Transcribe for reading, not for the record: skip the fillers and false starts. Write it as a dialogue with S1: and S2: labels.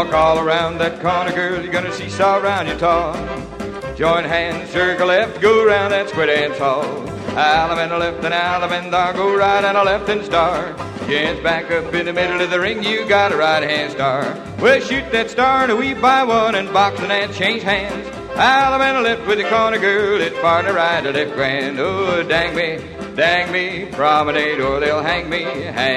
S1: Walk all around that corner, girl, you're gonna seesaw around your toe. Join hands, circle left, go round that square dance hall. Alum and a left and alum and there, go right and a left and star. Gents back up in the middle of the ring, you got a right hand star. Well, shoot that star and a wee by one and boxing and change hands. Alum and a left with the corner girl, it's partner right, a left grand. Oh, dang me, promenade or they'll hang me.